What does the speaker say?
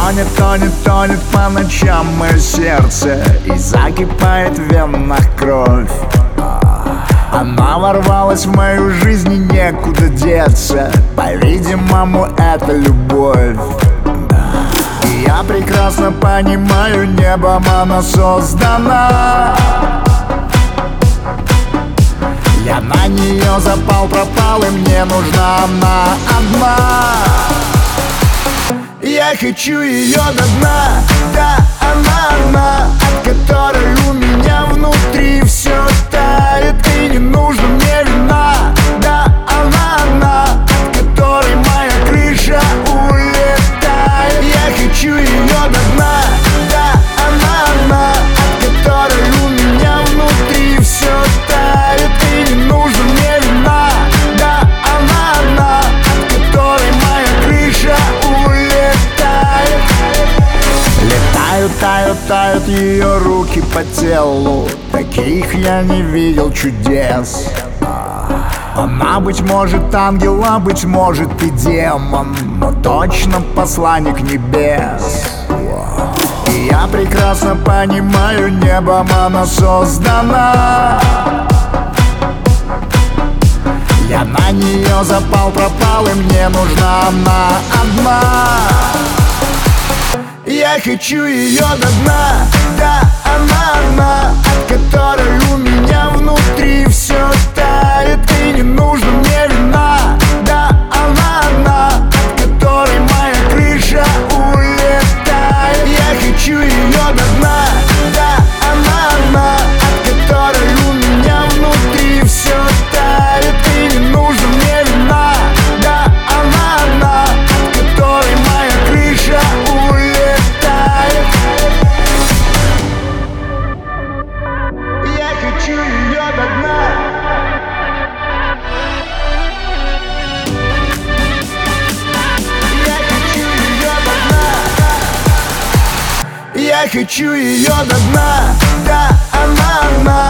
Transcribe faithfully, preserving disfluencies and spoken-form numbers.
Тонет, тонет, тонет по ночам мое сердце, и закипает в венах кровь. Она ворвалась в мою жизнь, и некуда деться. По-видимому, это любовь. И я прекрасно понимаю, небом она создана. Я на нее запал, пропал, и мне нужна она одна. Я хочу ее до дна, да, она одна, от которой у меня внутри все тает. И не нужно мне вина, да, она одна, от которой моя крыша улетает. Я хочу ее до дна, да, она одна, от которой у меня внутри все тает. И не нужно мне вина, да, она одна, от которой моя крыша улетает. Летают, тают, тают ее руки по телу, таких я не видел чудес. Она, быть может, ангел, а быть может и демон, но точно посланник небес. И я прекрасно понимаю, небом она создана. Я на нее запал, пропал, и мне нужна она одна. Я хочу ее до дна, да, она одна, от которой у меня внутри все тает. И не нужно мне вина, да, она одна, от которой моя крыша улетает. Я хочу ее до дна, да, она одна, от которой у меня внутри все тает. И не нужно мне вина, да, она одна, от которой моя крыша улетает. Я хочу ее до дна. Я хочу ее до дна. Я хочу ее до дна, да, она одна.